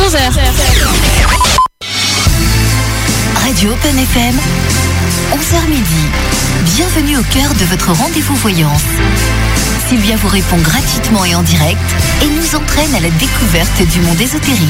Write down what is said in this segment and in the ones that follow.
11h. Radio Open FM, 11h midi. Bienvenue au cœur de votre rendez-vous voyance. Sylvia vous répond gratuitement et en direct et nous entraîne à la découverte du monde ésotérique.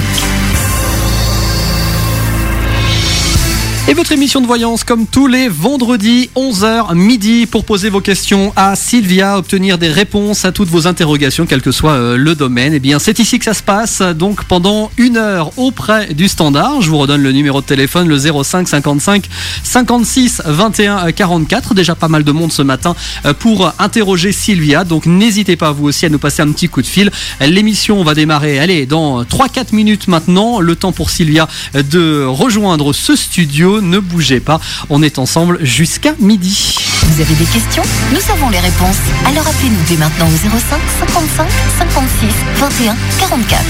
Et votre émission de voyance comme tous les vendredis 11h midi pour poser vos questions à Sylvia, obtenir des réponses à toutes vos interrogations quel que soit le domaine. Et bien c'est ici que ça se passe, donc pendant 1 heure auprès du standard. Je vous redonne le numéro de téléphone, le 05 55 56 21 44. Déjà pas mal de monde ce matin pour interroger Sylvia, donc n'hésitez pas vous aussi à nous passer un petit coup de fil. L'émission va démarrer, allez, dans 3-4 minutes maintenant, le temps pour Sylvia de rejoindre ce studio. Ne bougez pas, on est ensemble jusqu'à midi. Vous avez des questions? Nous avons les réponses. Alors appelez-nous dès maintenant au 05 55 56 21 44.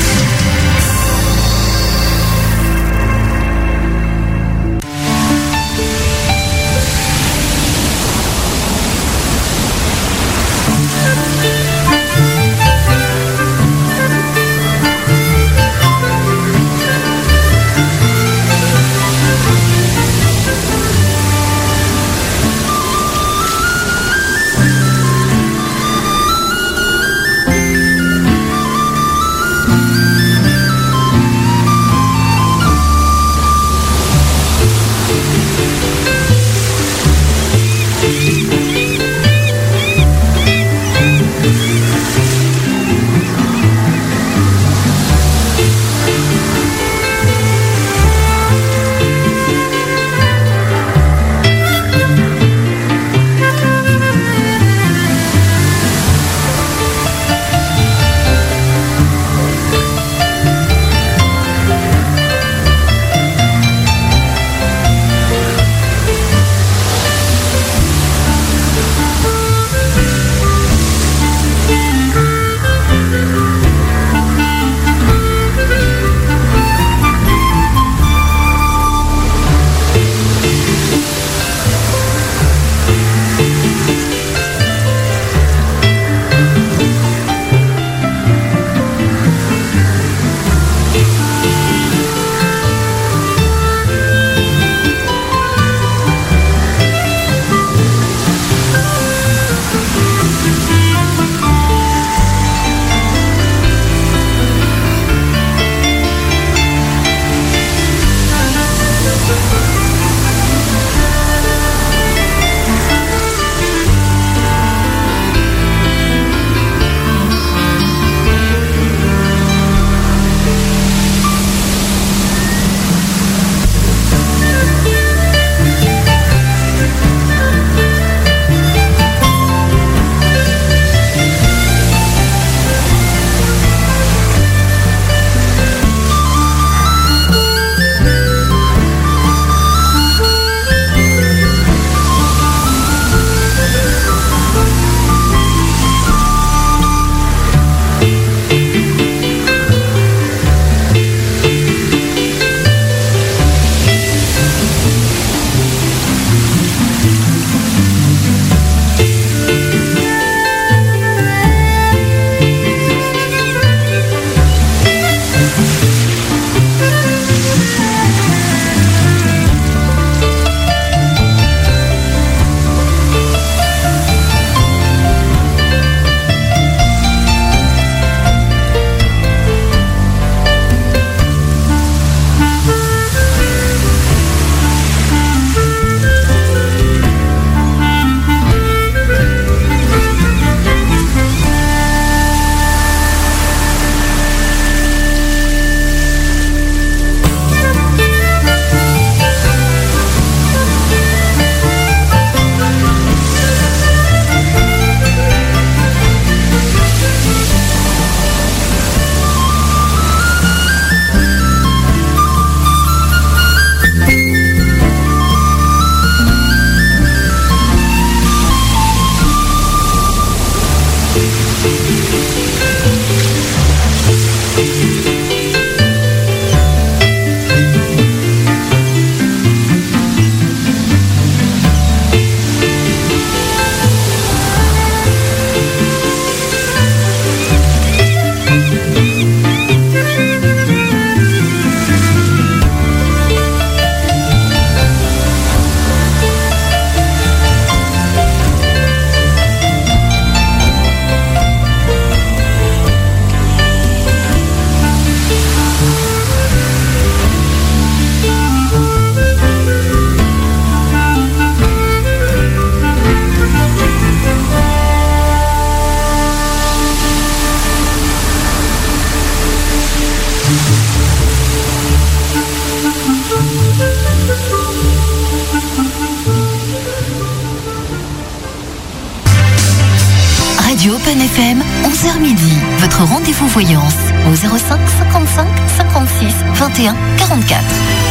Radio Open FM, 11h midi. Votre rendez-vous voyance au 05 55 56 21 44.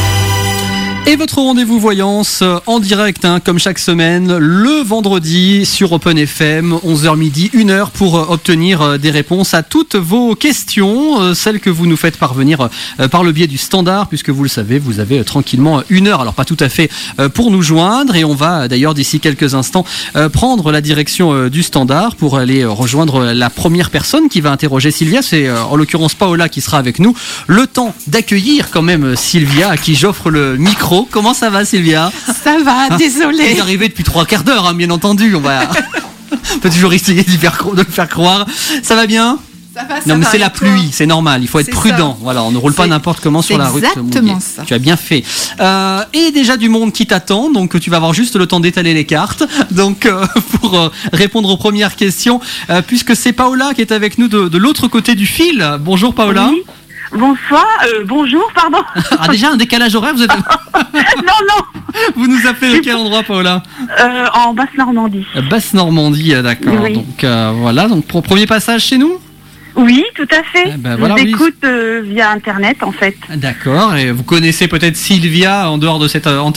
Et votre rendez-vous voyance en direct, comme chaque semaine, le vendredi sur Open FM, 11h midi, 1h pour obtenir des réponses à toutes vos questions, celles que vous nous faites parvenir par le biais du standard, puisque vous le savez, vous avez tranquillement 1h, alors pas tout à fait pour nous joindre, et on va d'ailleurs d'ici quelques instants prendre la direction du standard pour aller rejoindre la première personne qui va interroger Sylvia. C'est en l'occurrence Paola qui sera avec nous. Le temps d'accueillir quand même Sylvia, à qui j'offre le micro. Comment ça va, Sylvia ? Ça va, désolé. Vous arrivez depuis 3/4 d'heure, bien entendu. On peut toujours essayer de le faire croire. Ça va bien ? Ça va, non, mais c'est la pluie, c'est normal. Il faut être prudent. Ça. Voilà, on ne roule pas n'importe comment sur la route. Exactement ça. Tu as bien fait. Et déjà du monde qui t'attend, donc tu vas avoir juste le temps d'étaler les cartes. Donc pour répondre aux premières questions, puisque c'est Paola qui est avec nous de l'autre côté du fil. Bonjour Paola. Oui. Bonsoir, bonjour, pardon. Ah, déjà un décalage horaire, vous êtes... Non. Vous nous appelez de quel endroit, Paola ? En Basse-Normandie. Basse-Normandie, d'accord. Oui. Donc voilà, donc pour premier passage chez nous ? Oui, tout à fait. Ben, je vous écoute via Internet, en fait. D'accord, et vous connaissez peut-être Sylvia en dehors de cette antenne ?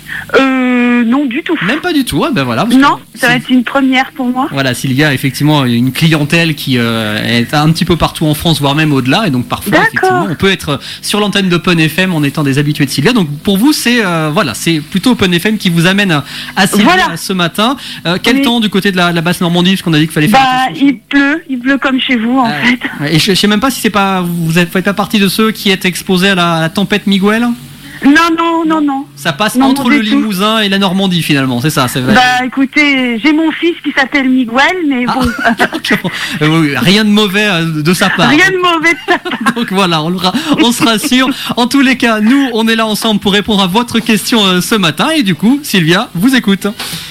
Non, du tout. Même pas du tout, ben voilà. Non, ça va être une première pour moi. Voilà, Sylvia a effectivement une clientèle qui est un petit peu partout en France, voire même au-delà, et donc parfois, effectivement, on peut être sur l'antenne d'Open FM en étant des habitués de Sylvia. Donc pour vous, c'est plutôt Open FM qui vous amène à Sylvia ce matin. Quel temps du côté de la Basse-Normandie, puisqu'on a dit qu'il fallait faire il pleut comme chez vous, en fait. Et je sais même pas si c'est pas, vous faites pas partie de ceux qui êtes exposés à la tempête Miguel ? Non. Ça passe entre le Limousin et la Normandie finalement, c'est ça, c'est vrai. Écoutez, j'ai mon fils qui s'appelle Miguel, mais bon. Rien de mauvais de sa part. Rien de mauvais de sa part. Donc voilà, on se rassure. En tous les cas, nous, on est là ensemble pour répondre à votre question ce matin. Et du coup, Sylvia, vous écoute.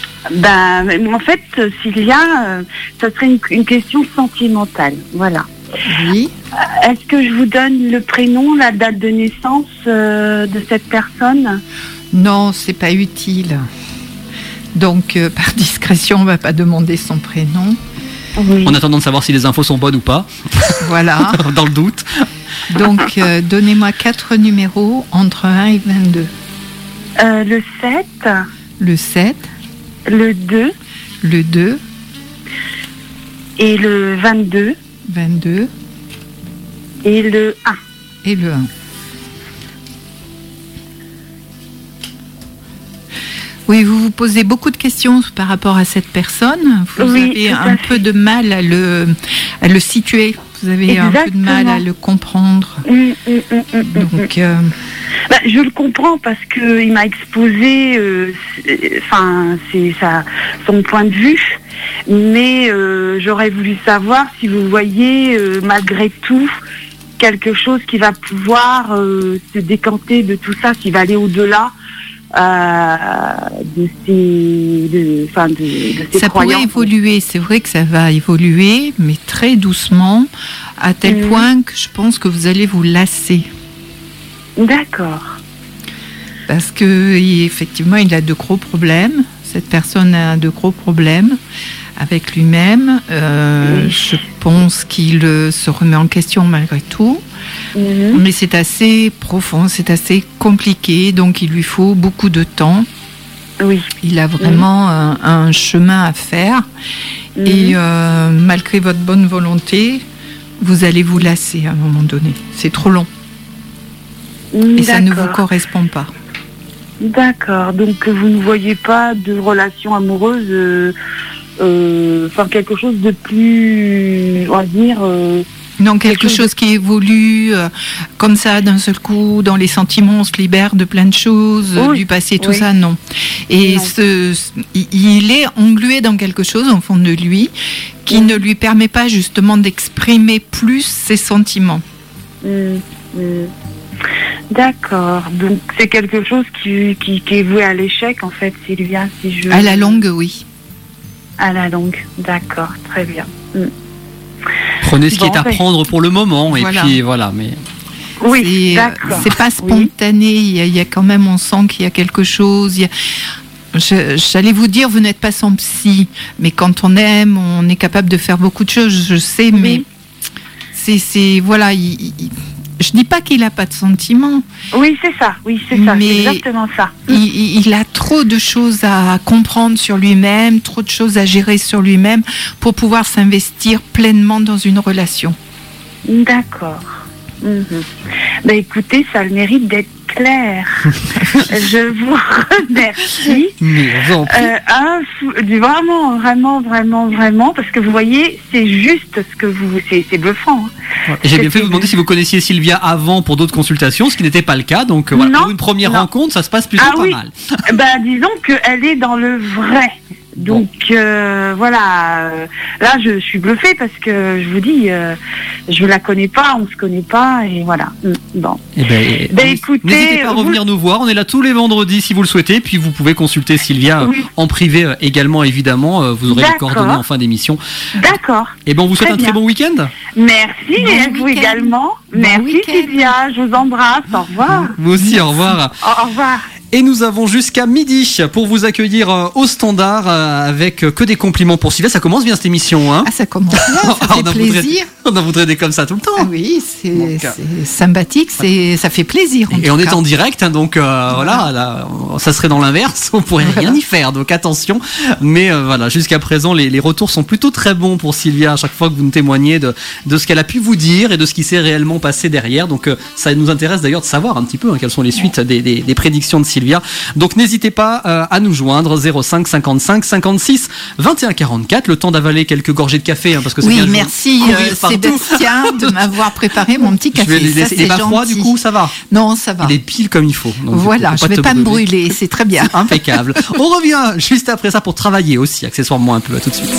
En fait, Sylvia, ça serait une question sentimentale, voilà. Oui. Est-ce que je vous donne le prénom, la date de naissance de cette personne ? Non, c'est pas utile. Donc, par discrétion, on va pas demander son prénom. Oui. En attendant de savoir si les infos sont bonnes ou pas. Voilà. Dans le doute. Donc, donnez-moi 4 numéros entre 1 et 22. Le 7. Le 7. Le 2. Le 2. Et le 22. 22. Et le 1. Et le 1. Oui, vous vous posez beaucoup de questions par rapport à cette personne. Vous avez un peu de mal à le situer. Vous avez un peu de mal à le comprendre. Donc, je le comprends parce que il m'a exposé, c'est son point de vue. Mais j'aurais voulu savoir si vous voyez malgré tout quelque chose qui va pouvoir se décanter de tout ça, qui va aller au-delà de ces ça croyances. Pourrait évoluer, c'est vrai que ça va évoluer, mais très doucement, à tel point que je pense que vous allez vous lasser. D'accord. Parce que effectivement, il a de gros problèmes. Cette personne a de gros problèmes avec lui-même. Je pense qu'il se remet en question malgré tout. Mais c'est assez profond, c'est assez compliqué, donc il lui faut beaucoup de temps. Oui. Il a vraiment un chemin à faire. Et malgré votre bonne volonté, vous allez vous lasser à un moment donné. C'est trop long. Et ça ne vous correspond pas. D'accord. Donc vous ne voyez pas de relation amoureuse, quelque chose de plus, on va dire... Non, quelque chose qui évolue comme ça d'un seul coup, dans les sentiments, on se libère de plein de choses, du passé, tout ça, non. Et il est englué dans quelque chose au fond de lui qui ne lui permet pas justement d'exprimer plus ses sentiments. D'accord, donc c'est quelque chose qui est voué à l'échec en fait, Sylvia, si je... À la longue, oui. À la longue, d'accord, très bien. Prenez ce qui est à prendre pour le moment, et puis voilà, mais... Oui, d'accord. C'est pas spontané. Il y a quand même, on sent qu'il y a quelque chose. J'allais vous dire, vous n'êtes pas son psy, mais quand on aime, on est capable de faire beaucoup de choses. Je sais, mais voilà. Je dis pas qu'il a pas de sentiments. Oui, c'est ça. C'est exactement ça. Il a trop de choses à comprendre sur lui-même, trop de choses à gérer sur lui-même pour pouvoir s'investir pleinement dans une relation. D'accord. Ben écoutez, ça a le mérite d'être clair. Je vous remercie. Vraiment, parce que vous voyez, c'est juste ce que c'est bluffant. Ouais. J'ai bien fait de vous demander si vous connaissiez Sylvia avant pour d'autres consultations, ce qui n'était pas le cas. Donc voilà, pour une première rencontre, ça se passe plutôt pas mal. Disons qu'elle est dans le vrai. Donc voilà, là je suis bluffée parce que je vous dis, je la connais pas, on se connaît pas et voilà. Bon. Écoutez, n'hésitez pas à revenir nous voir, on est là tous les vendredis si vous le souhaitez, puis vous pouvez consulter Sylvia en privé également évidemment, vous aurez les coordonnées en fin d'émission. D'accord. Et on vous souhaite un très bon week-end. Merci et vous également. Merci Sylvia, je vous embrasse, au revoir. Vous aussi, au revoir. Au revoir. Et nous avons jusqu'à midi pour vous accueillir au standard avec que des compliments pour Sylvia. Ça commence bien cette émission, hein ? Ça commence bien, ça fait plaisir. On a voudrait des comme ça tout le temps. Oui, c'est sympathique, ça fait plaisir. Et on est en direct, donc voilà, là, ça serait dans l'inverse, on pourrait rien y faire, donc attention. Mais voilà, jusqu'à présent, les retours sont plutôt très bons pour Sylvia à chaque fois que vous nous témoignez de ce qu'elle a pu vous dire et de ce qui s'est réellement passé derrière. Donc ça nous intéresse d'ailleurs de savoir un petit peu quelles sont les suites des prédictions de Sylvia. Donc n'hésitez pas à nous joindre 05 55 56 21 44, le temps d'avaler quelques gorgées de café parce que c'est bien. Merci Sébastien de m'avoir préparé mon petit café. Il est pas froid du coup, ça va? Non, ça va. Il est pile comme il faut. Donc, voilà, je vais pas me brûler, c'est très bien. Impeccable. On revient juste après ça pour travailler aussi accessoirement un peu. À tout de suite.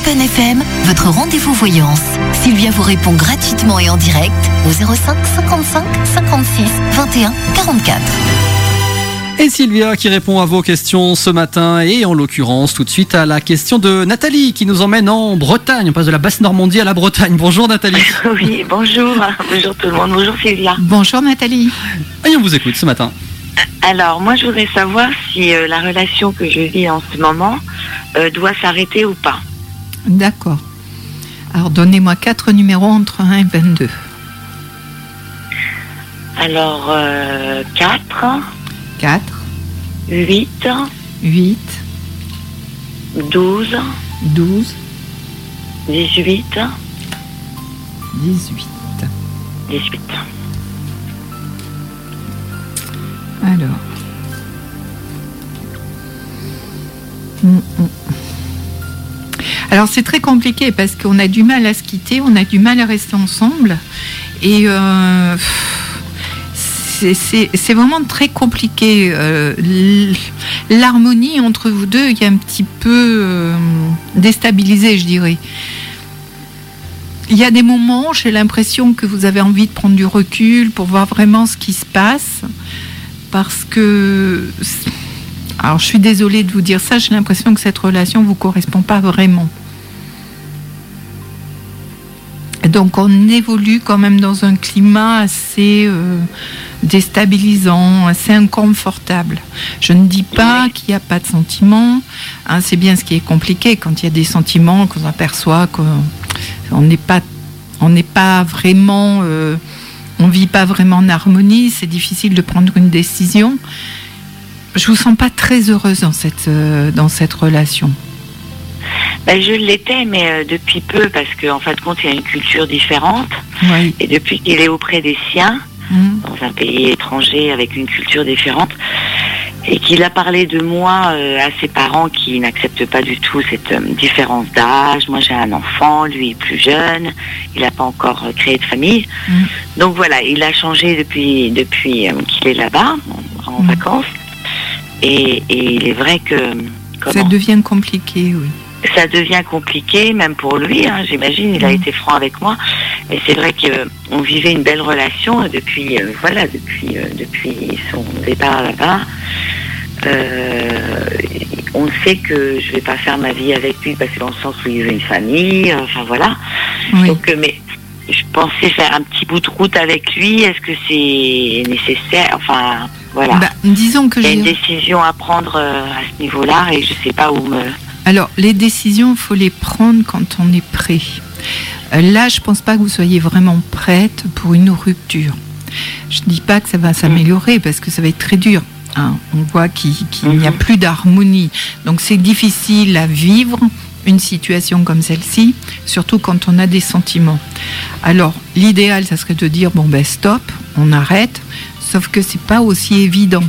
Open FM, votre rendez-vous voyance. Sylvia vous répond gratuitement et en direct au 05 55 56 21 44. Et Sylvia qui répond à vos questions ce matin, et en l'occurrence tout de suite à la question de Nathalie qui nous emmène en Bretagne. On passe de la Basse-Normandie à la Bretagne. Bonjour Nathalie. Oui, bonjour. Bonjour tout le monde. Bonjour Sylvia. Bonjour Nathalie. Et on vous écoute ce matin. Alors, moi je voudrais savoir si la relation que je vis en ce moment doit s'arrêter ou pas. D'accord. Alors donnez-moi 4 numéros entre 1 et 22. Alors, 4, 4, 8, 8, 12, 12, 18, 18. 18. Alors. Alors c'est très compliqué parce qu'on a du mal à se quitter, on a du mal à rester ensemble et c'est vraiment très compliqué. L'harmonie entre vous deux est un petit peu déstabilisée, je dirais. Il y a des moments, j'ai l'impression que vous avez envie de prendre du recul pour voir vraiment ce qui se passe. Parce que, alors je suis désolée de vous dire ça, j'ai l'impression que cette relation ne vous correspond pas vraiment. Donc on évolue quand même dans un climat assez déstabilisant, assez inconfortable. Je ne dis pas qu'il n'y a pas de sentiments, hein, c'est bien ce qui est compliqué quand il y a des sentiments, qu'on aperçoit qu'on n'est pas vraiment... on ne vit pas vraiment en harmonie, c'est difficile de prendre une décision. Je ne vous sens pas très heureuse dans cette relation. Ben, je l'étais, mais depuis peu, parce qu'en fin de compte, il y a une culture différente. Oui. Et depuis qu'il est auprès des siens, dans un pays étranger avec une culture différente, et qu'il a parlé de moi à ses parents qui n'acceptent pas du tout cette différence d'âge. Moi j'ai un enfant, lui est plus jeune, il n'a pas encore créé de famille. Donc voilà, il a changé depuis qu'il est là-bas, en vacances. Et il est vrai que... Ça devient compliqué, oui. Ça devient compliqué, même pour lui, hein, j'imagine, il a été franc avec moi. Et c'est vrai qu'on vivait une belle relation depuis son départ là-bas. On sait que je vais pas faire ma vie avec lui parce que dans le sens où il veut une famille, enfin voilà. Oui. Donc, mais je pensais faire un petit bout de route avec lui. Est-ce que c'est nécessaire? Enfin, voilà. Bah, disons que il y a une décision à prendre à ce niveau-là et je sais pas où me... Alors, les décisions, il faut les prendre quand on est prêt. Là, je ne pense pas que vous soyez vraiment prête pour une rupture. Je ne dis pas que ça va s'améliorer parce que ça va être très dur. Hein. On voit qu'il n'y a plus d'harmonie. Donc, c'est difficile à vivre une situation comme celle-ci, surtout quand on a des sentiments. Alors, l'idéal, ça serait de dire, bon, ben stop, on arrête. Sauf que ce n'est pas aussi évident.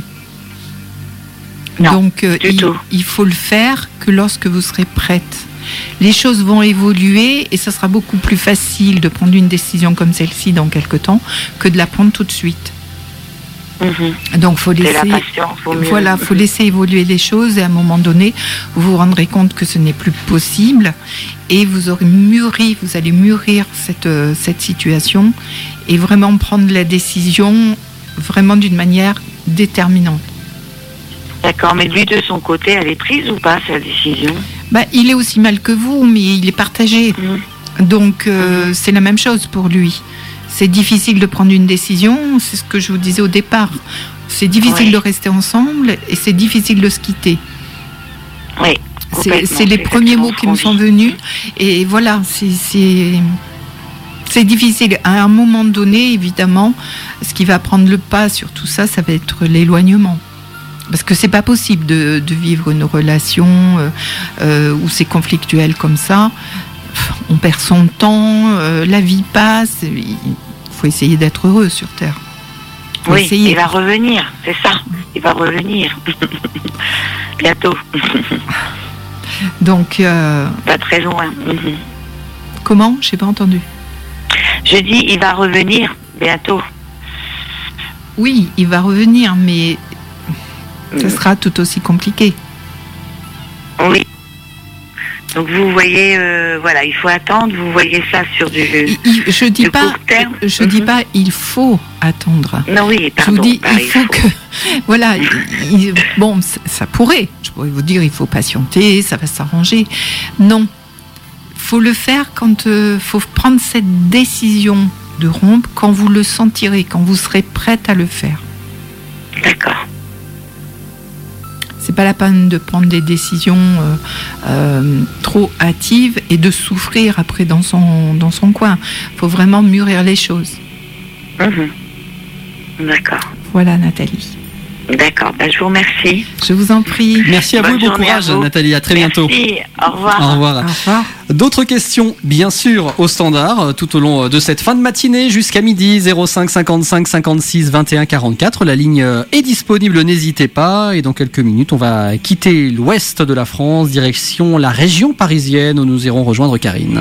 Non, donc il faut le faire que lorsque vous serez prête. Les choses vont évoluer et ça sera beaucoup plus facile de prendre une décision comme celle-ci dans quelque temps que de la prendre tout de suite. Donc faut laisser, faut laisser évoluer les choses et à un moment donné vous vous rendrez compte que ce n'est plus possible et vous aurez mûri, vous allez mûrir cette situation et vraiment prendre la décision vraiment d'une manière déterminante. D'accord, mais lui de son côté, elle est prise ou pas sa décision? Bah, il est aussi mal que vous, mais il est partagé. Donc c'est la même chose pour lui. C'est difficile de prendre une décision, c'est ce que je vous disais au départ. C'est difficile de rester ensemble et c'est difficile de se quitter. Oui. C'est les premiers mots qui me sont venus. Et voilà, c'est difficile. À un moment donné, évidemment, ce qui va prendre le pas sur tout ça, ça va être l'éloignement. Parce que c'est pas possible de vivre une relation où c'est conflictuel comme ça. On perd son temps, la vie passe. Il faut essayer d'être heureux sur Terre. Oui, il va revenir, c'est ça. Il va revenir. Bientôt. Donc. Pas très loin. Comment? Je n'ai pas entendu. Je dis, il va revenir bientôt. Oui, il va revenir, mais ça sera tout aussi compliqué. Oui. Donc vous voyez, voilà, il faut attendre. Vous voyez ça sur du Je dis du pas, court terme. je dis pas, il faut attendre. Non, oui, pardon. Je vous dis, bah, il faut que, voilà, bon, ça pourrait. Je pourrais vous dire, il faut patienter, ça va s'arranger. Non, faut le faire quand, faut prendre cette décision de rompre quand vous le sentirez, quand vous serez prête à le faire. D'accord. C'est pas la peine de prendre des décisions trop hâtives et de souffrir après dans son coin. Il faut vraiment mûrir les choses. D'accord. Voilà, Nathalie. D'accord. Je vous remercie. Je vous en prie. Merci à vous et Bonne bon journée courage, à vous. Nathalie. À très bientôt. Merci. Au revoir. Au revoir. Au revoir. D'autres questions, bien sûr, au standard, tout au long de cette fin de matinée jusqu'à midi, 05 55 56 21 44. La ligne est disponible, n'hésitez pas. Et dans quelques minutes, on va quitter l'ouest de la France, direction la région parisienne, où nous irons rejoindre Karine.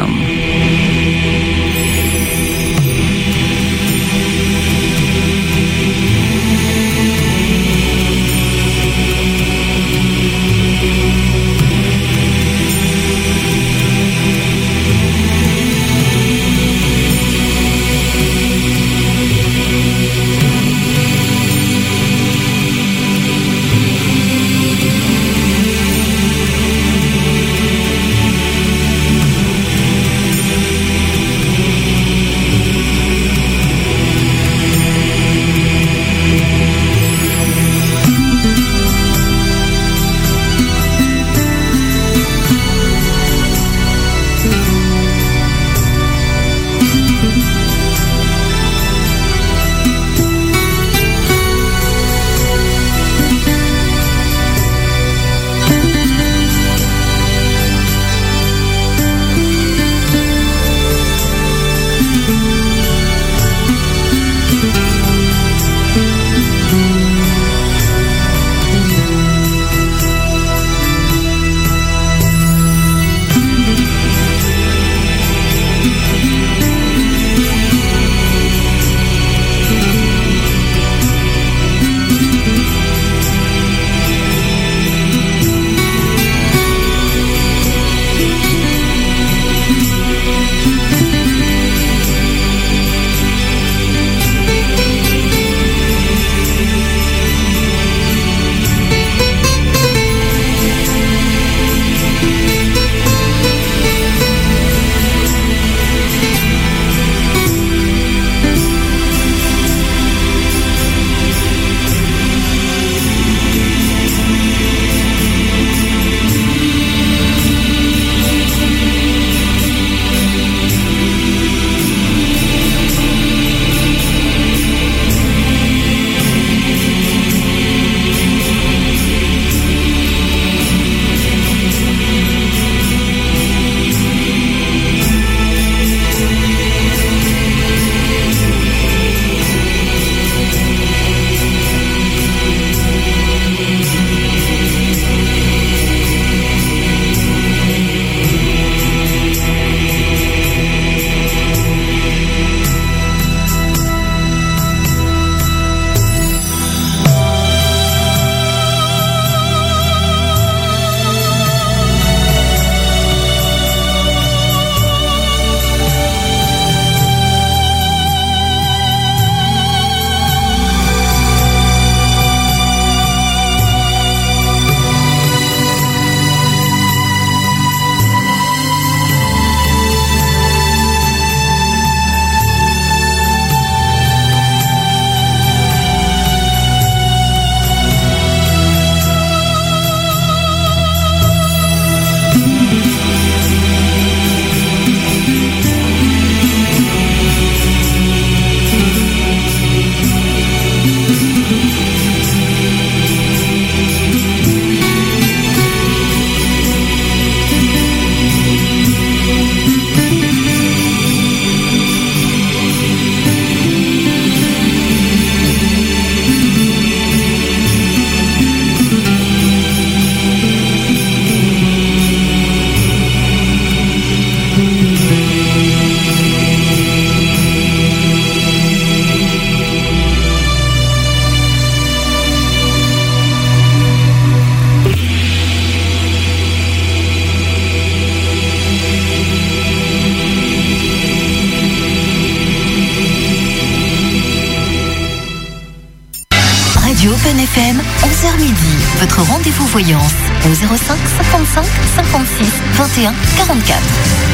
votre rendez-vous voyance au 05 55 56 21 44.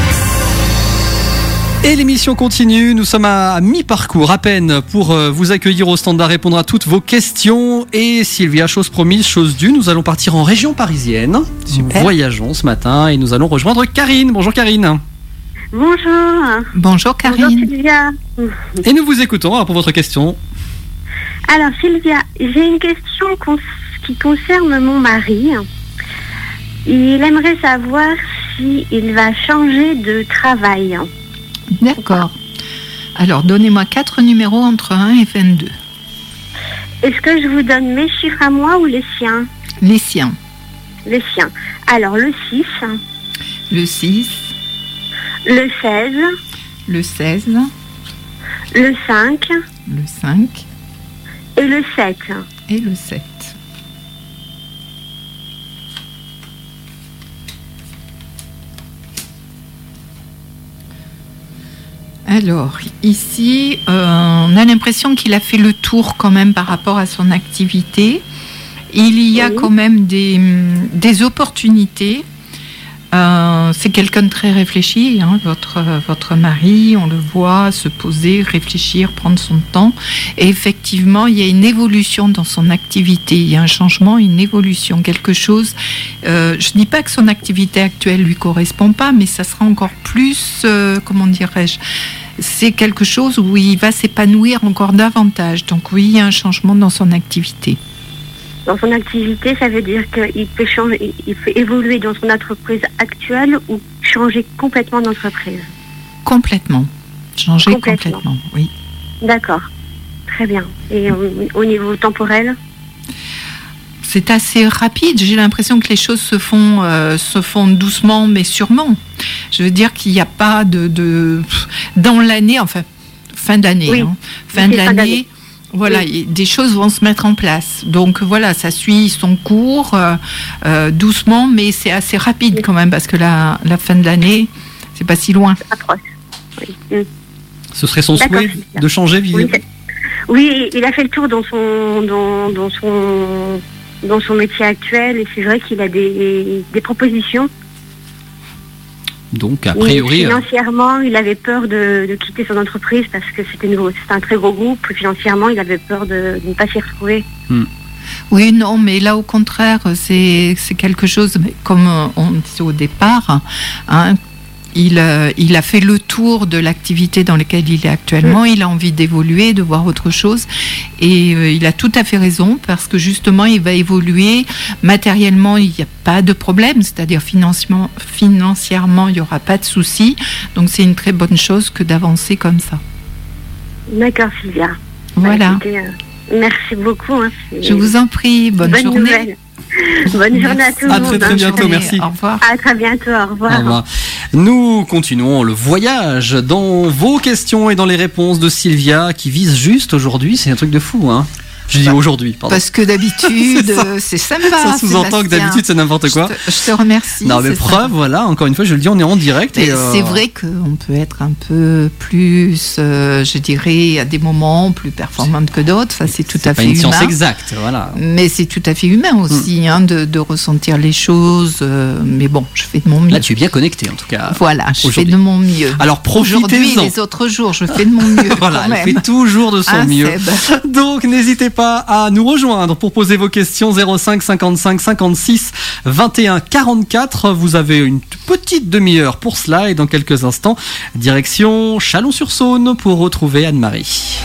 Et l'émission continue, nous sommes à mi-parcours à peine pour vous accueillir au standard, répondre à toutes vos questions. Et Sylvia, chose promise, chose due, nous allons partir en région parisienne. Super. Voyageons ce matin et nous allons rejoindre Karine. Bonjour Karine. Bonjour. Bonjour Karine. Bonjour Sylvia. Et nous vous écoutons alors pour votre question. Alors Sylvia, j'ai une question qui concerne mon mari. Il aimerait savoir s'il va changer de travail. D'accord. Alors, donnez-moi 4 numéros entre 1 et 22. Est-ce que je vous donne mes chiffres à moi ou les siens? Les siens. Les siens. Alors, le 6, Le 6, le 16, le 16, le 5 le 5 et le 7. et le 7. Alors, ici, on a l'impression qu'il a fait le tour quand même par rapport à son activité. Il y a Oui. quand même des opportunités. C'est quelqu'un de très réfléchi, hein, votre mari, on le voit se poser, réfléchir, prendre son temps. Et effectivement, il y a une évolution dans son activité, il y a un changement, une évolution, quelque chose. Je ne dis pas que son activité actuelle lui correspond pas, mais ça sera encore plus, comment dirais-je, c'est quelque chose où il va s'épanouir encore davantage. Donc oui, il y a un changement dans son activité. Dans son activité, ça veut dire qu'il peut changer, il peut évoluer dans son entreprise actuelle ou changer complètement d'entreprise. Complètement. Changer Complètement. complètement, oui. D'accord. Très bien. Et au niveau temporel? C'est assez rapide. J'ai l'impression que les choses se font doucement, mais sûrement. Je veux dire qu'il n'y a pas dans l'année, enfin, fin d'année. Oui. Hein. Fin de l'année. Voilà, des choses vont se mettre en place. Donc voilà, ça suit son cours doucement, mais c'est assez rapide quand même parce que la fin de l'année, c'est pas si loin. C'est proche. Oui. Ce serait son D'accord, souhait c'est ça. de changer visiblement. Oui, il a fait le tour dans son métier actuel et c'est vrai qu'il a des propositions. Donc a Mais priori, financièrement, il avait peur de quitter son entreprise parce que c'était un très gros groupe. Financièrement, il avait peur de ne pas s'y retrouver. Oui, non, mais là au contraire, c'est quelque chose, mais comme on disait au départ, hein, il a fait le tour de l'activité dans laquelle il est actuellement, il a envie d'évoluer, de voir autre chose, et il a tout à fait raison, parce que justement, il va évoluer, matériellement, il n'y a pas de problème, c'est-à-dire financièrement, il n'y aura pas de souci, donc c'est une très bonne chose que d'avancer comme ça. D'accord, Sylvia. Voilà. Écoutez, merci beaucoup. Hein, Je vous en prie, bonne journée. Nouvelle. Bonne journée à tout le À monde. très bientôt, Allez, merci. Au revoir. À très bientôt, au revoir. Au revoir. Nous continuons le voyage dans vos questions et dans les réponses de Sylvia qui vise juste aujourd'hui. C'est un truc de fou, hein. Je dis aujourd'hui, pardon. Parce que d'habitude, c'est sympa. Ça sous-entend que d'habitude c'est n'importe quoi. Je te remercie. Non mais c'est preuve, ça. voilà, encore une fois, je le dis, on est en direct. Mais c'est vrai qu'on peut être un peu plus, je dirais, à des moments plus performante que d'autres. Ça, c'est tout à pas fait une humain. science exacte, voilà. Mais c'est tout à fait humain aussi, hein, de ressentir les choses. Mais bon, je fais de mon mieux. Là, tu es bien connecté en tout cas. Voilà, je fais aujourd'hui. de mon mieux. Alors Aujourd'hui, profitez-en. les autres jours, je fais de mon mieux. Voilà, quand elle même. fait toujours de son Ah, mieux. Seb. Donc n'hésitez pas à nous rejoindre pour poser vos questions 05 55 56 21 44. Vous avez une petite demi-heure pour cela et dans quelques instants, direction Chalon-sur-Saône pour retrouver Anne-Marie.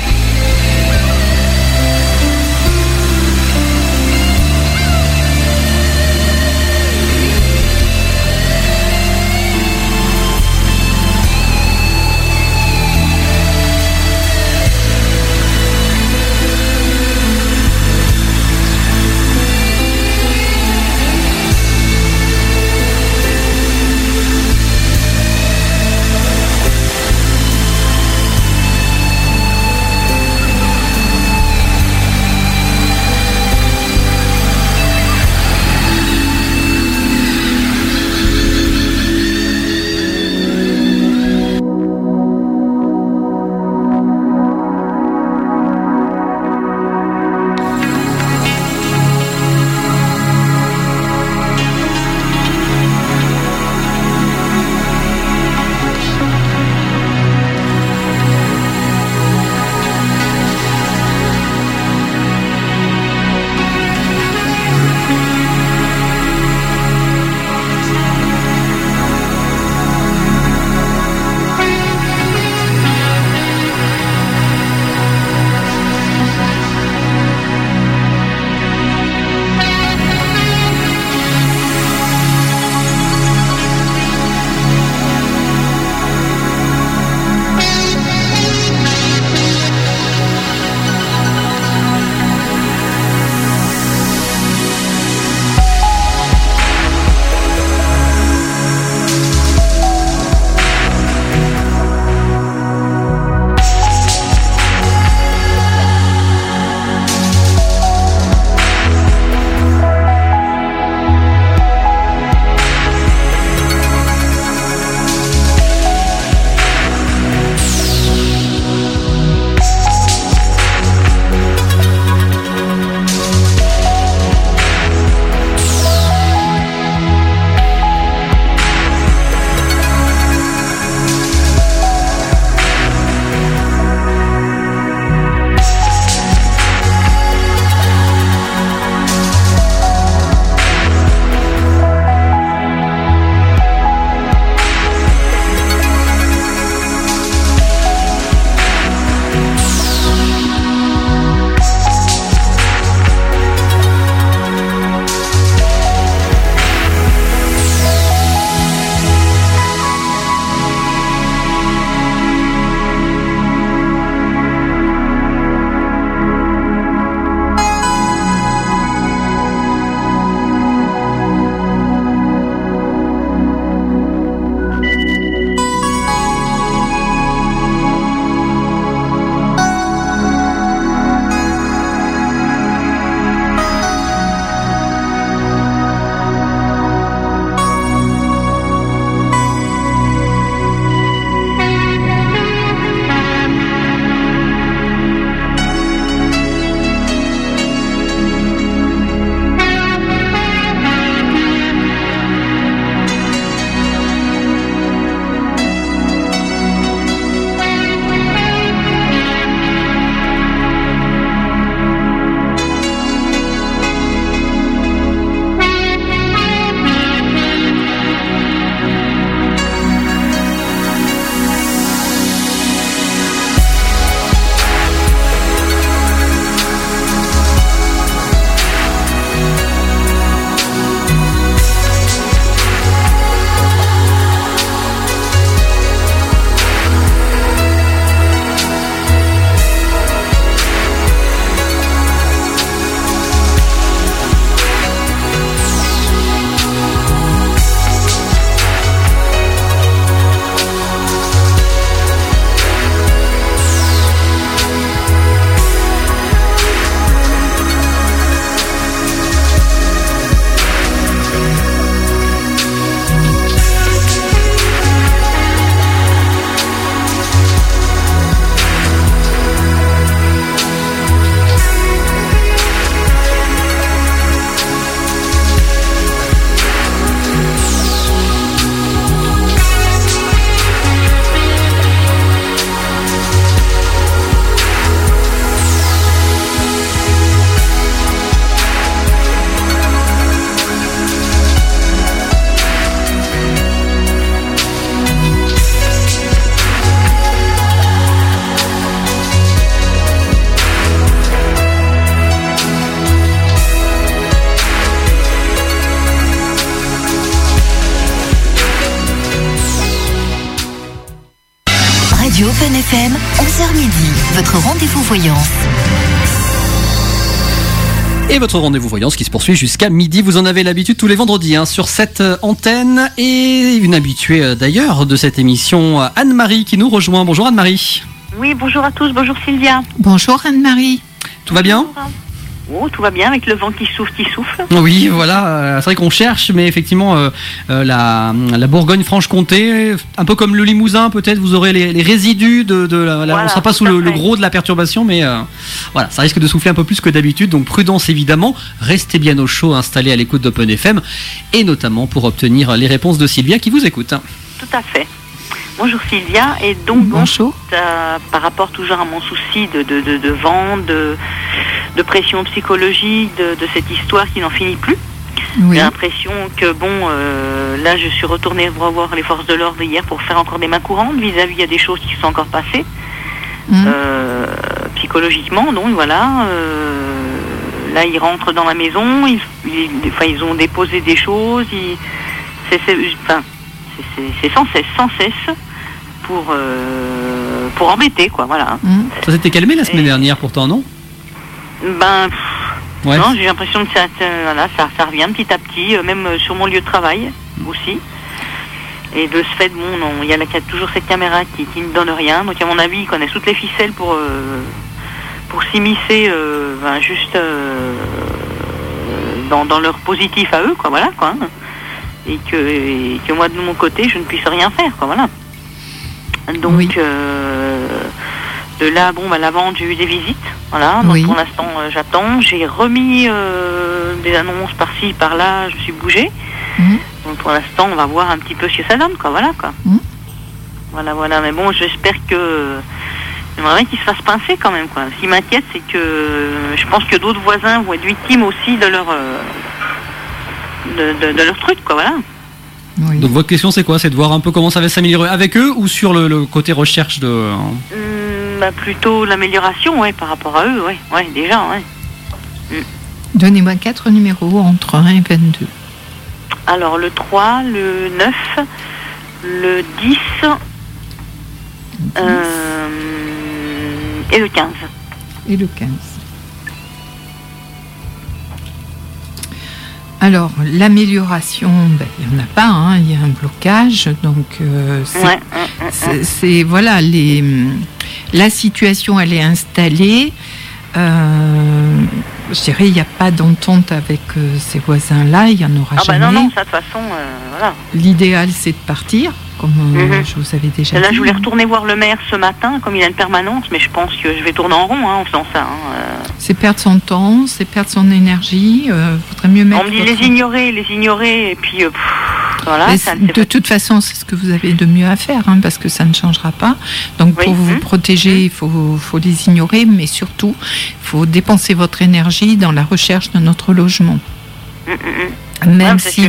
FM, 11h midi, votre rendez-vous voyance. Et votre rendez-vous voyance qui se poursuit jusqu'à midi. Vous en avez l'habitude tous les vendredis sur cette antenne. Et une habituée d'ailleurs de cette émission, Anne-Marie, qui nous rejoint. Bonjour Anne-Marie. Oui, bonjour à tous. Bonjour Sylvia. Bonjour Anne-Marie. Tout va bien ? Oh, tout va bien avec le vent qui souffle. Oui, voilà, c'est vrai qu'on cherche, mais effectivement, la Bourgogne-Franche-Comté, un peu comme le Limousin, peut-être, vous aurez les résidus voilà, on ne sera pas sous le gros de la perturbation, mais voilà, ça risque de souffler un peu plus que d'habitude, donc prudence évidemment, restez bien au chaud, installés à l'écoute d'Open FM, et notamment pour obtenir les réponses de Sylvia qui vous écoute. Tout à fait. Bonjour Sylvia, et donc bonjour. Par rapport toujours à mon souci de vent, de pression psychologique, de cette histoire qui n'en finit plus. Oui. J'ai l'impression que là je suis retournée revoir les forces de l'ordre hier pour faire encore des mains courantes vis-à-vis, il y a des choses qui sont encore passées psychologiquement, donc voilà. Là ils rentrent dans la maison, ils ont déposé des choses, c'est sans cesse pour embêter, quoi, voilà. Ça s'était calmé la semaine dernière pourtant, non ? Ouais. Non, j'ai l'impression que ça revient petit à petit, même sur mon lieu de travail aussi. Et de ce fait, il y a toujours cette caméra qui ne donne rien. Donc à mon avis, ils connaissent toutes les ficelles pour s'immiscer juste dans leur positif à eux, quoi, voilà, quoi. Et que moi de mon côté, je ne puisse rien faire, quoi, voilà. Donc oui. De là, la vente, j'ai eu des visites, voilà. Donc pour l'instant, j'attends. J'ai remis des annonces par-ci, par-là. Je me suis bougée. Donc pour l'instant, on va voir un petit peu ce que ça donne, quoi. Voilà, quoi. Voilà. Mais bon, j'espère que j'aimerais bien qu'ils se fassent pincer quand même, quoi. Ce qui m'inquiète, c'est que je pense que d'autres voisins vont être victimes aussi de leur truc, quoi. Voilà. Oui. Donc votre question, c'est quoi ? C'est de voir un peu comment ça va s'améliorer avec eux ou sur le côté recherche de... plutôt l'amélioration, par rapport à eux, déjà, Donnez-moi 4 numéros entre 1 et 22. Alors, le 3, le 9, le 10, et le 15. Et le 15. Alors, l'amélioration, il n'y en a pas, il y a un blocage, donc c'est voilà, la situation, elle est installée. Je dirais, il n'y a pas d'entente avec ces voisins-là, il n'y en aura jamais. Non, ça de toute façon, voilà. L'idéal, c'est de partir, comme je vous avais déjà dit. Là, je voulais retourner voir le maire ce matin, comme il a une permanence, mais je pense que je vais tourner en rond en faisant ça. C'est perdre son temps, c'est perdre son énergie. Faudrait mieux mettre. On me dit les ignorer, et puis voilà. De toute façon, c'est ce que vous avez de mieux à faire, parce que ça ne changera pas. Donc pour vous protéger, il faut les ignorer, mais surtout, il faut dépenser votre énergie dans la recherche de notre logement. Même si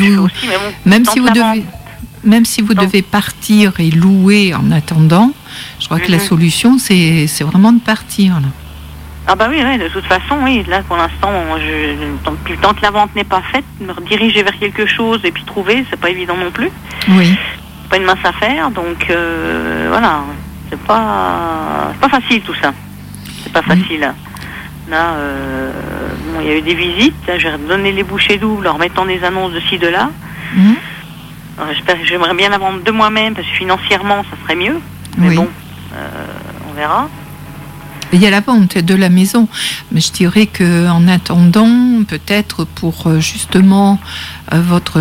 vous devez partir et louer en attendant, je crois que la solution, c'est vraiment de partir, là. Ah oui, de toute façon, oui. Là, pour l'instant, tant que la vente n'est pas faite, me rediriger vers quelque chose et puis trouver, c'est pas évident non plus. Oui. C'est pas une mince affaire, donc voilà. C'est pas facile tout ça. C'est pas facile. Là, il y a eu des visites. Là, j'ai donné les bouchées doubles en remettant des annonces de ci, de là. Alors, j'aimerais bien la vendre de moi-même parce que financièrement, ça serait mieux. Mais bon, on verra. Il y a la vente de la maison, mais je dirais qu'en attendant, peut-être pour justement votre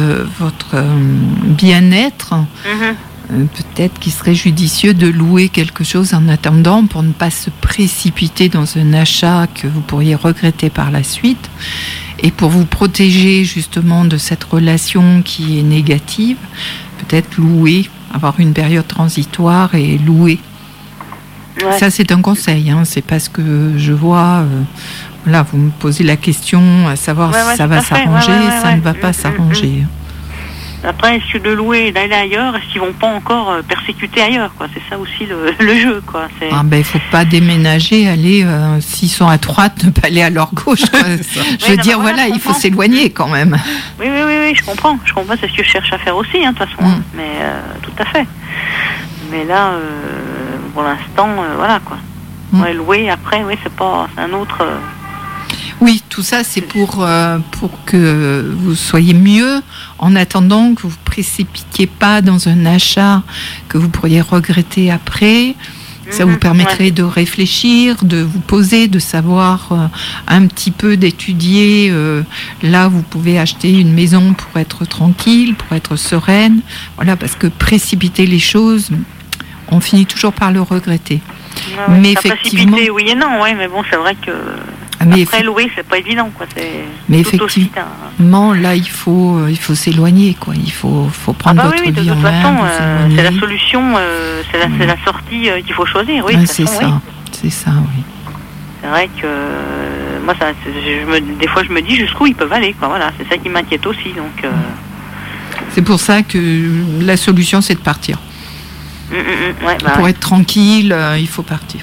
bien-être, peut-être qu'il serait judicieux de louer quelque chose en attendant pour ne pas se précipiter dans un achat que vous pourriez regretter par la suite. Et pour vous protéger justement de cette relation qui est négative, peut-être louer, avoir une période transitoire et louer. Ouais. Ça, c'est un conseil, c'est parce que je vois, là, vous me posez la question à savoir si ça va s'arranger, ça ne va pas s'arranger. Après, est-ce que de louer d'aller ailleurs, est-ce qu'ils vont pas encore persécuter ailleurs, quoi ? C'est ça aussi le jeu, quoi. Il faut pas déménager, aller, s'ils sont à droite, ne pas aller à leur gauche, quoi. Je veux dire, il faut s'éloigner quand même. Oui, je comprends, c'est ce que je cherche à faire aussi, de toute façon, mais tout à fait. Mais là, pour l'instant, voilà quoi. Ouais, louer après, oui, c'est un autre. Oui, tout ça c'est pour que vous soyez mieux en attendant que vous ne précipitiez pas dans un achat que vous pourriez regretter après. Ça vous permettrait de réfléchir, de vous poser, de savoir un petit peu, d'étudier. Là, vous pouvez acheter une maison pour être tranquille, pour être sereine. Voilà, parce que précipiter les choses, on finit toujours par le regretter. Ouais, mais effectivement, oui et non, ouais, mais bon, c'est vrai que après louer, c'est pas évident, quoi. Mais effectivement, là, il faut s'éloigner, quoi. Il faut prendre votre vie en main. De toute façon, c'est la solution, c'est la sortie qu'il faut choisir, oui. Ouais, c'est ça, oui. C'est vrai que moi, des fois, je me dis jusqu'où ils peuvent aller, quoi. Voilà, c'est ça qui m'inquiète aussi, donc. C'est pour ça que la solution, c'est de partir. Pour être tranquille, il faut partir.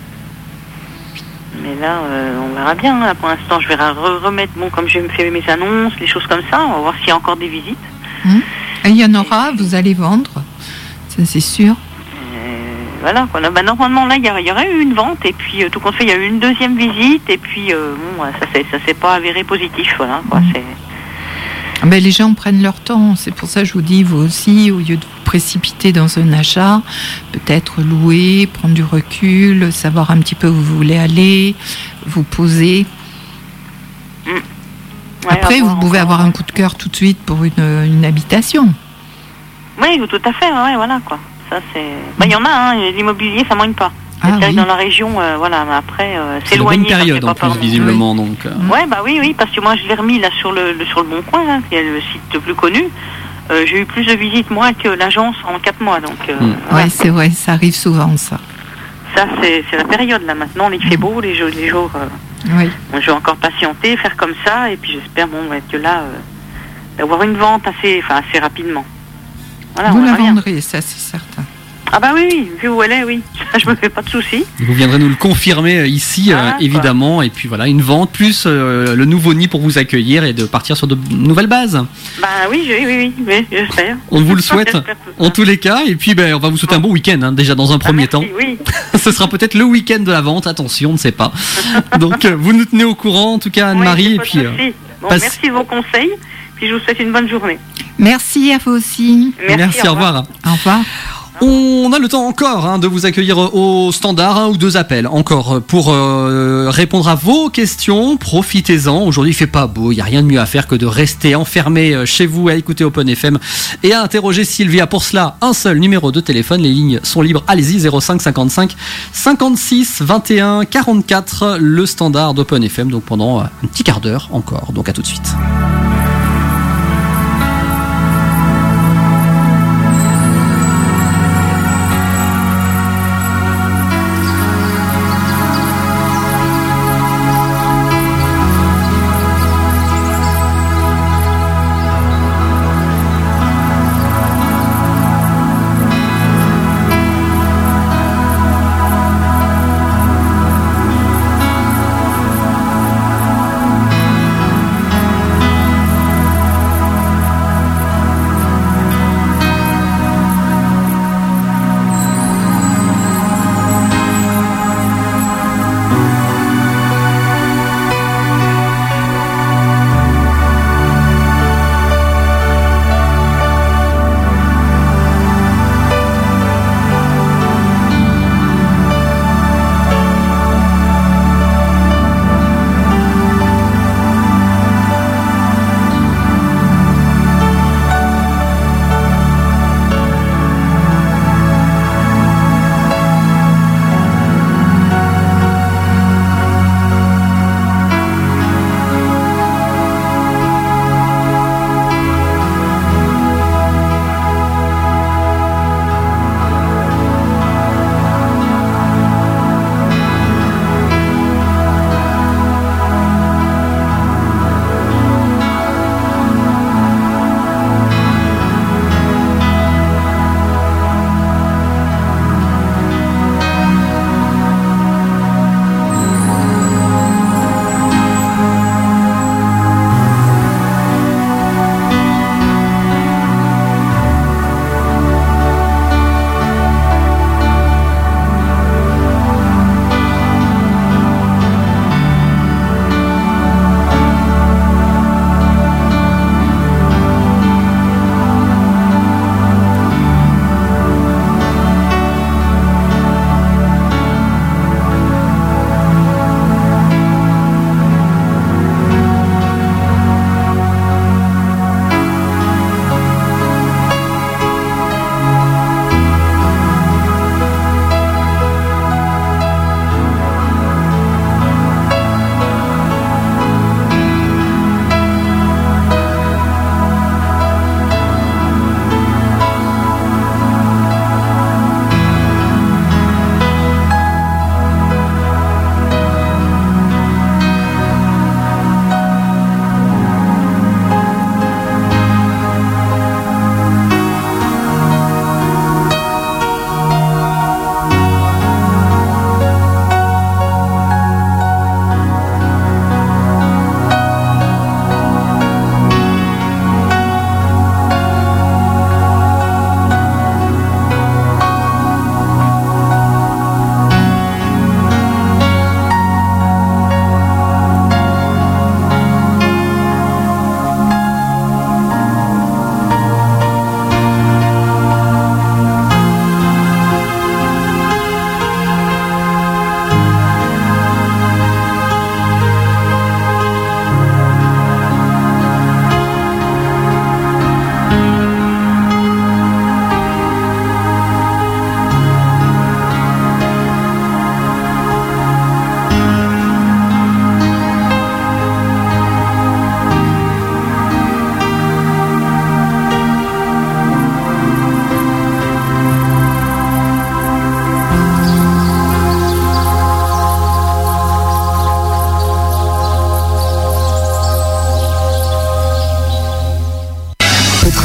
Mais là, on verra bien. Là, pour l'instant, je vais remettre, comme je me fais mes annonces, les choses comme ça. On va voir s'il y a encore des visites. Et il y en aura, vous allez vendre, ça c'est sûr. Voilà, quoi. Bah, normalement, là, il y aurait eu une vente, et puis tout compte fait, il y a eu une deuxième visite, et puis ça s'est pas avéré positif. Voilà, quoi. Mais les gens prennent leur temps, c'est pour ça que je vous dis, vous aussi, au lieu de vous précipiter dans un achat, peut-être louer, prendre du recul, savoir un petit peu où vous voulez aller, vous poser. Après, vous pouvez avoir un coup de cœur tout de suite pour une habitation. Oui, tout à fait, ouais, voilà, quoi. Ça, il y en a, l'immobilier, ça manque pas. Dans la région, voilà, mais après, c'est loin. C'est une bonne période en plus, visiblement, donc. Ouais, bah oui, parce que moi je l'ai remis là sur le Bon Coin, là, qui est le site le plus connu. J'ai eu plus de visites moi que l'agence en 4 mois, donc. Ouais, c'est vrai, ça arrive souvent, ça. Ça, c'est la période là. Maintenant, il fait beau, les jours. Oui. Bon, je vais encore patienter, faire comme ça, et puis j'espère que là, avoir une vente assez rapidement. Voilà, vous la vendrez, ça c'est certain. Ah bah oui, vu où elle est, oui. Ça, je me fais pas de soucis. Vous viendrez nous le confirmer ici, évidemment. Et puis voilà, une vente, plus le nouveau nid pour vous accueillir et de partir sur de nouvelles bases. Bah oui, j'espère. On vous le souhaite en tous les cas. Et puis on va vous souhaiter un bon week-end, déjà dans un premier temps. Oui. Ce sera peut-être le week-end de la vente, attention, on ne sait pas. Donc vous nous tenez au courant, en tout cas Anne-Marie. Et puis, merci de vos conseils. Puis je vous souhaite une bonne journée. Merci à vous aussi. Merci, au revoir. Au revoir. On a le temps encore de vous accueillir au standard, 1 ou 2 appels encore pour répondre à vos questions. Profitez-en. Aujourd'hui, il fait pas beau. Il n'y a rien de mieux à faire que de rester enfermé chez vous à écouter Open FM et à interroger Sylvia. Pour cela, un seul numéro de téléphone. Les lignes sont libres. Allez-y, 05 55 56 21 44. Le standard d'Open FM. Donc pendant un petit quart d'heure encore. Donc à tout de suite.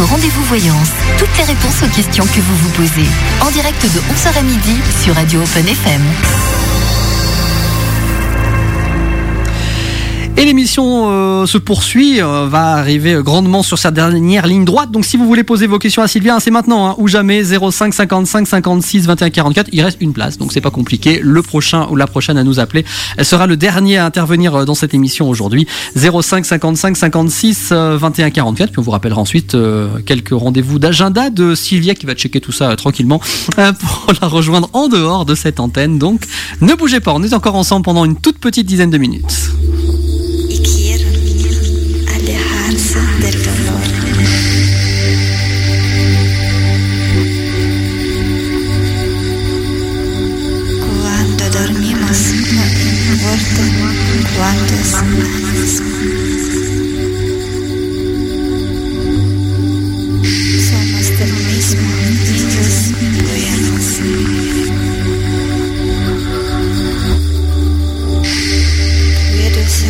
votre rendez-vous voyance. Toutes les réponses aux questions que vous vous posez. En direct de 11h à midi sur Radio Open FM. Et l'émission se poursuit, va arriver grandement sur sa dernière ligne droite. Donc si vous voulez poser vos questions à Sylvia, c'est maintenant ou jamais. 05 55 56 21 44. Il reste une place, donc c'est pas compliqué. Le prochain ou la prochaine à nous appeler, elle sera le dernier à intervenir dans cette émission aujourd'hui. 05 55 56 21 44. Puis on vous rappellera ensuite quelques rendez-vous d'agenda de Sylvia qui va checker tout ça tranquillement pour la rejoindre en dehors de cette antenne. Donc ne bougez pas, on est encore ensemble pendant une toute petite dizaine de minutes. Somos del mismo Dios buenos. Puedes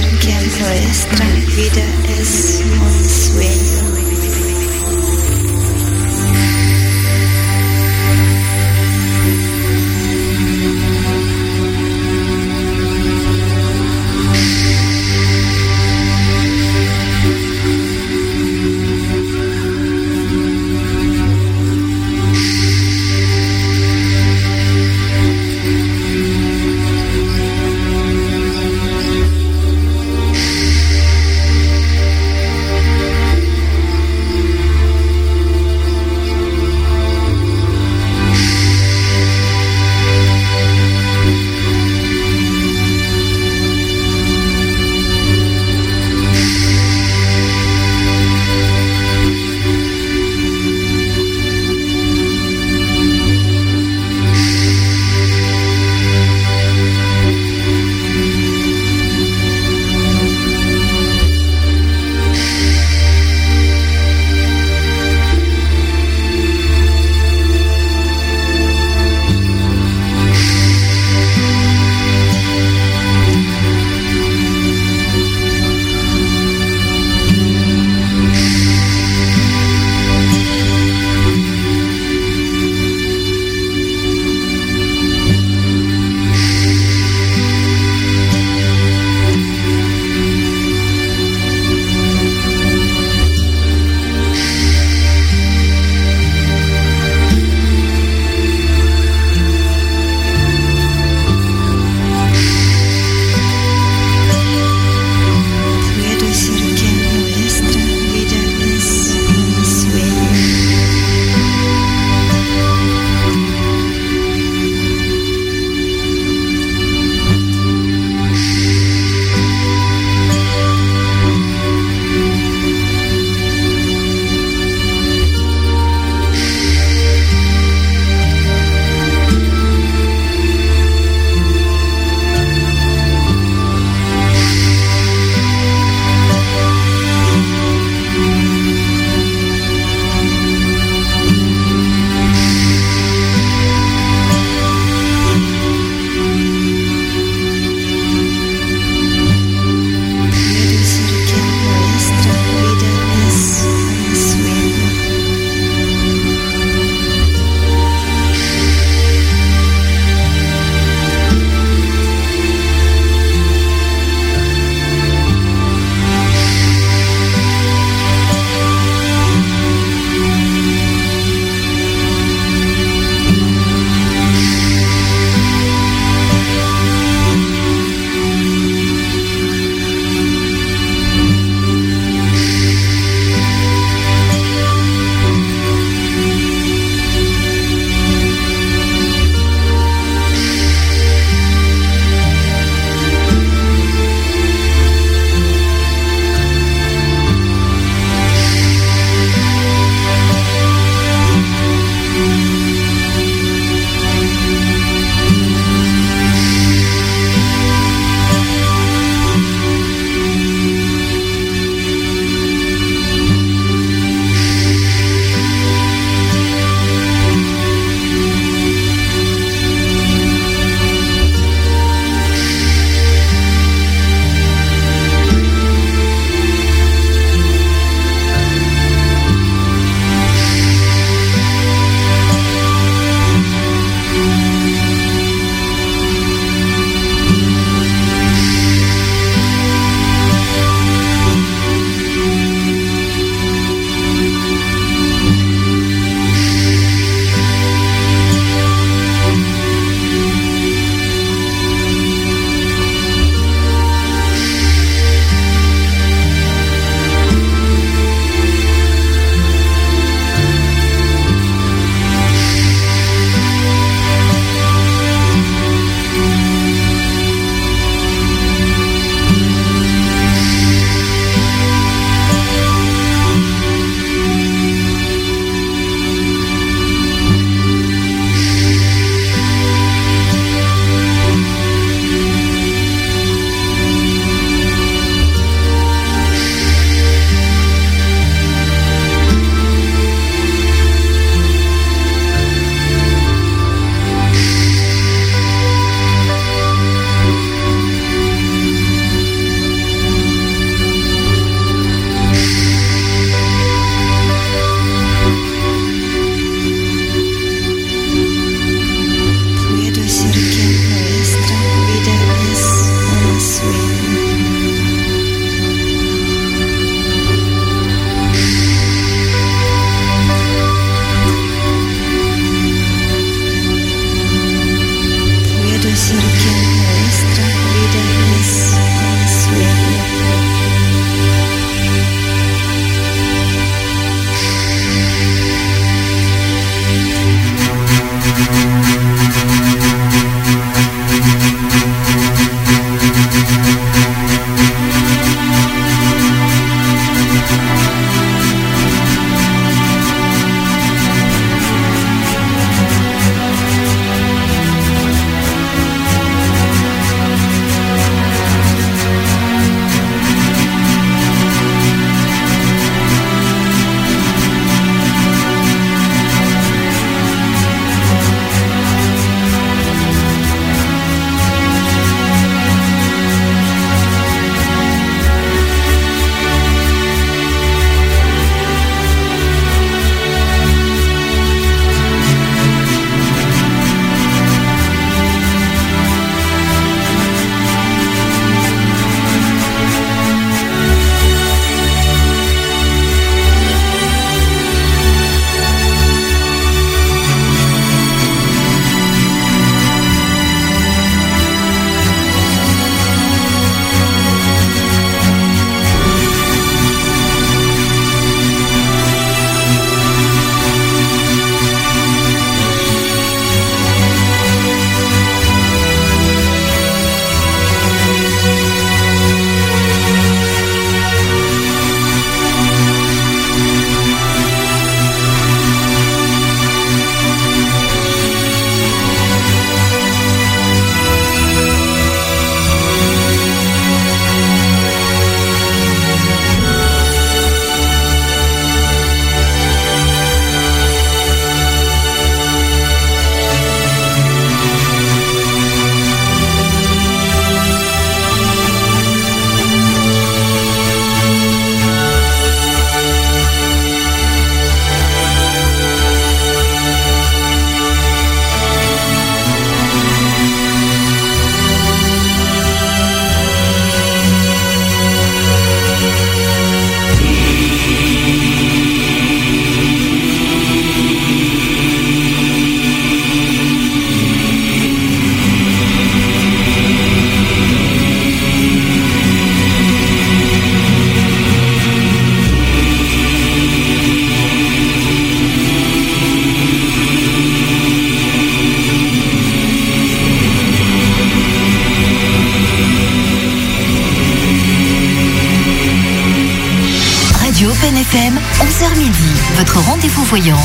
FM, 11h midi, votre rendez-vous voyance.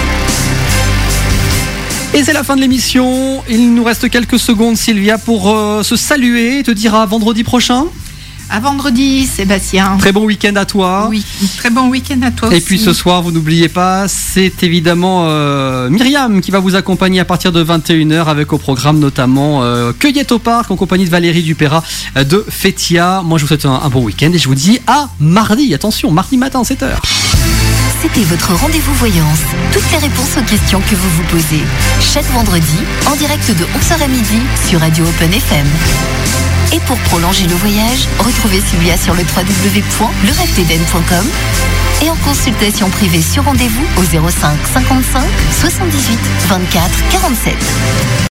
Et c'est la fin de l'émission. Il nous reste quelques secondes, Sylvia, pour se saluer et te dire à vendredi prochain. À vendredi, Sébastien. Très bon week-end à toi. Oui, très bon week-end à toi aussi. Et puis ce soir, vous n'oubliez pas, c'est évidemment Myriam qui va vous accompagner à partir de 21h avec au programme notamment Cueillette au Parc en compagnie de Valérie Dupéra de Fétia. Moi, je vous souhaite un bon week-end et je vous dis à mardi. Attention, mardi matin, 7h. C'était votre rendez-vous voyance. Toutes les réponses aux questions que vous vous posez. Chaque vendredi, en direct de 11h à midi sur Radio Open FM. Et pour prolonger le voyage, retrouvez Sylvia sur le www.lerefdeden.com et en consultation privée sur rendez-vous au 05 55 78 24 47.